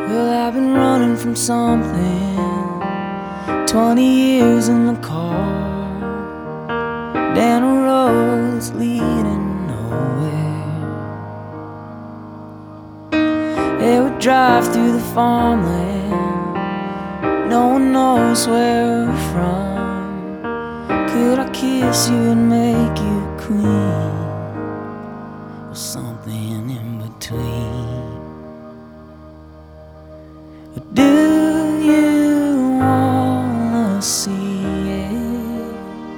Well, I've been running from something 20 years in the car, down a road that's leading nowhere. It would drive through the farmland, no one knows where we're from. Could I kiss you and make you a queen, or something in between? Or do you wanna see it?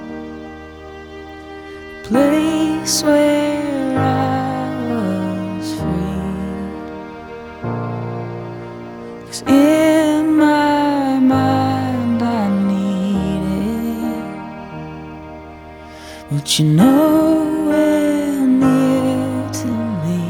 A place where I was free. 'Cause in my mind I need it, but you know we're near to me.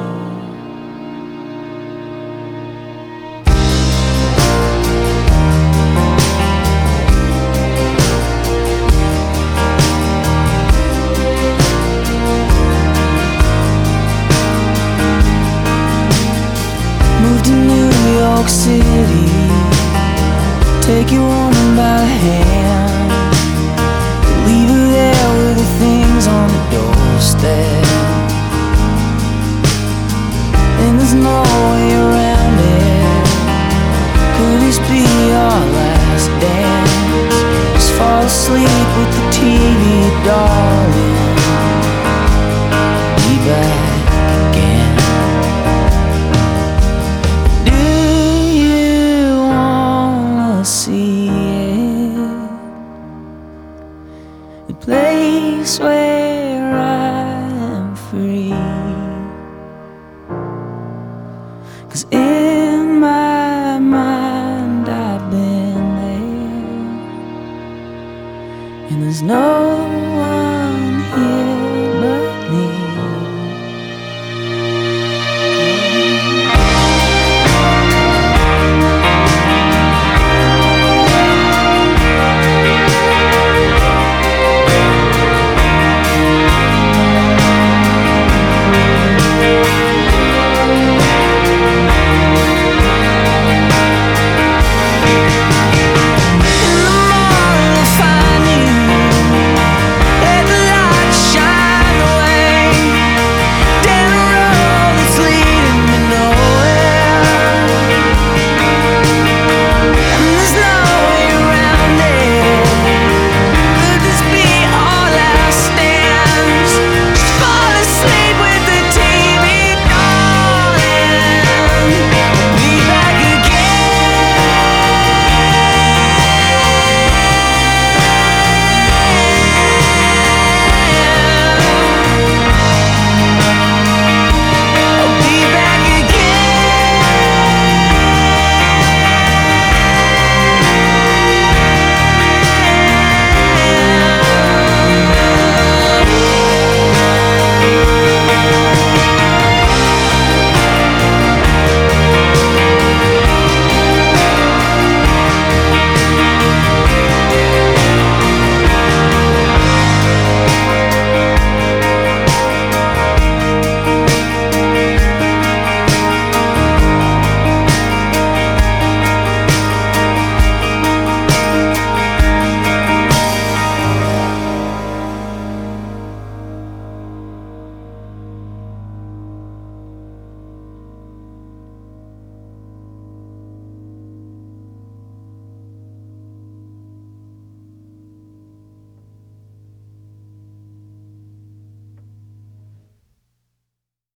Moved to New York City, take your woman by the hand, leave her there with the things on the doorstep. And there's no way around it. Could this be our last dance? Just fall asleep with the TV, darling. Be back again. Do you wanna see it? The place where I am free. 'Cause in my mind I've been there, and there's no